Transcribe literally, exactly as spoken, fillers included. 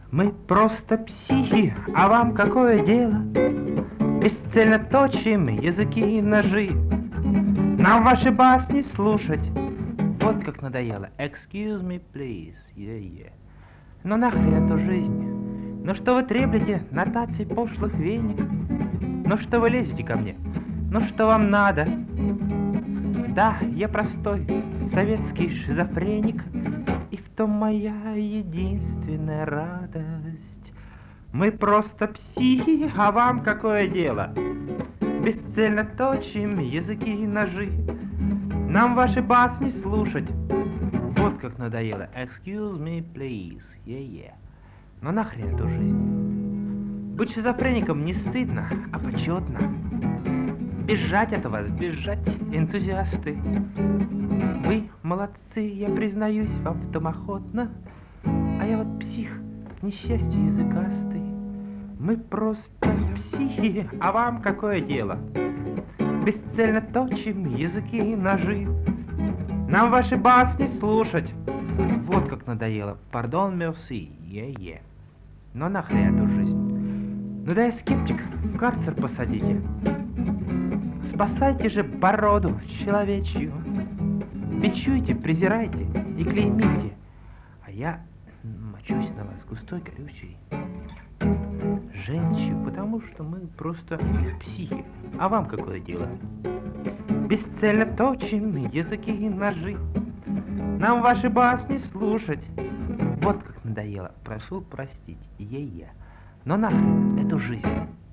Мы просто психи, а вам какое дело? Бесцельно точим языки и ножи. Нам ваши басни слушать. Вот как надоело. Excuse me, please. Yeah, yeah. Ну нахрен эту жизнь. Ну что вы треплете нотаций пошлых веник? Ну что вы лезете ко мне? Ну что вам надо? Да, я простой советский шизофреник, и в том моя единственная радость. Мы просто психи, а вам какое дело? Бесцельно точим языки и ножи. Нам ваши басни слушать. Вот как надоело. Excuse me, please. Yeah, yeah. Ну нахрен эту жизнь. Быть шизофреником не стыдно, а почетно. Бежать от вас, бежать, энтузиасты. Вы молодцы, я признаюсь вам в том охотно. А я вот псих, к несчастью языкастый. Мы просто психи, а вам какое дело? Бесцельно точим языки и ножи. Нам ваши басни слушать. Вот как надоело. Пардон, мерси, е-е. Но нахрен эту жизнь. Ну да я скептик, в карцер посадите. Спасайте же породу человечью. Бичуйте, презирайте и клеймите. А я мочусь на вас густой, горючей женщью, потому что мы просто психи. А вам какое дело? Бесцельно точим языки и ножи. Нам ваши басни слушать. Вот как надоело. Прошу простить, е-е. Но нахрен эту жизнь.